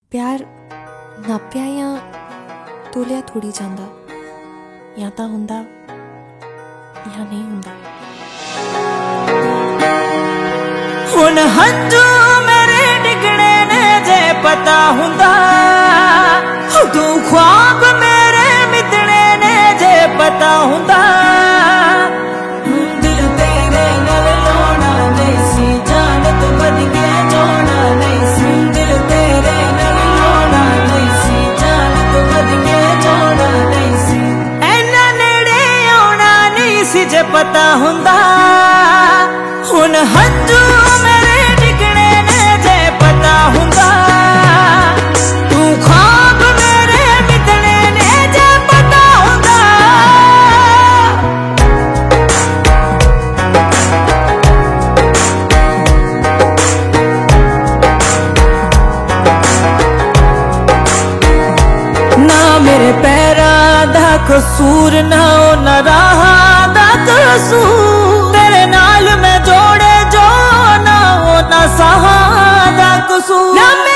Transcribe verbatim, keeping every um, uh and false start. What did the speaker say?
प्यार नापिया या तोलिया थोड़ी जांदा, या तां हुंदा या नहीं हुंदा। हुण हंजू मेरे डिगणे ने जे पता हुंदा, तू ख्वाब मेरे मिटणे ने जे पता हुंदा। दिल तेरे नाल लोना नहीं सी, जान तू बद के जोना नहीं सी। दिल तेरे नाल लोना नहीं सी, जान तू बद के जोना नहीं सी। ऐना नेड़े आउणा नहीं सी जे पता हुंदा। हुण हंजू मेरे डिगणे ने जे पता हुंदा, तू ख्वाब मेरे मिटणे ने जे पता हुंदा। ना मेरे पैरां दा कसूर, ना उन्हां राहां दा कसूर। तेरे नाल मैं जोड़े जो ना वो ना सहा दा कसूर।